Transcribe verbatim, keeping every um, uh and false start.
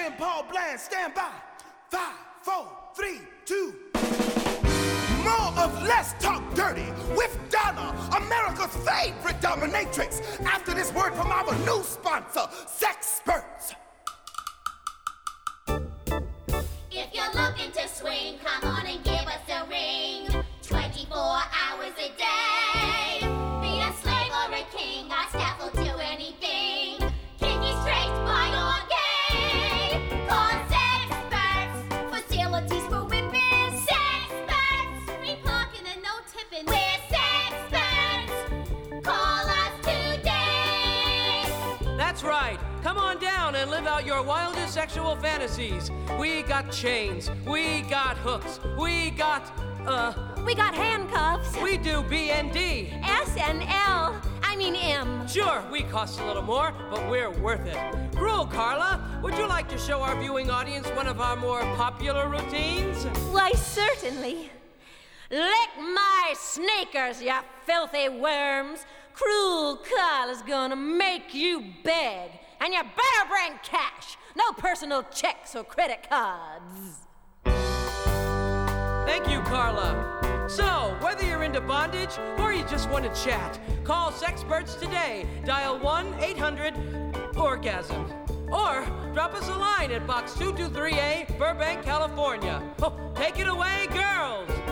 Jerry and Paul Bland, stand by. Five, four, three, two. More of Let's Talk Dirty with Donna, America's favorite dominatrix. After this word from our new sponsor, Sexperts. If you're looking to swing, come on and give us a ring. twenty-four hours a day. Be a slave or a king, or scaffold to anything. Kinky, straight, bi or gay. Call Sexperts. Facilities for women. Sexperts. Free parking and no tipping. We're Sexperts. Call us today. That's right. Come on down and live out your wildest sexual fantasies. We got chains. We got hooks. We got, uh... We got handcuffs. We do B and D. S and L. I mean M. Sure, we cost a little more, but we're worth it. Cruel Carla, would you like to show our viewing audience one of our more popular routines? Why, certainly. Lick my sneakers, you filthy worms. Cruel Carla's gonna make you beg. And you better bring cash. No personal checks or credit cards. Thank you, Carla. So, whether you're into bondage or you just want to chat, call Sexperts today. Dial one eight hundred orgasm. Or drop us a line at Box two two three A, Burbank, California. Oh, take it away, girls!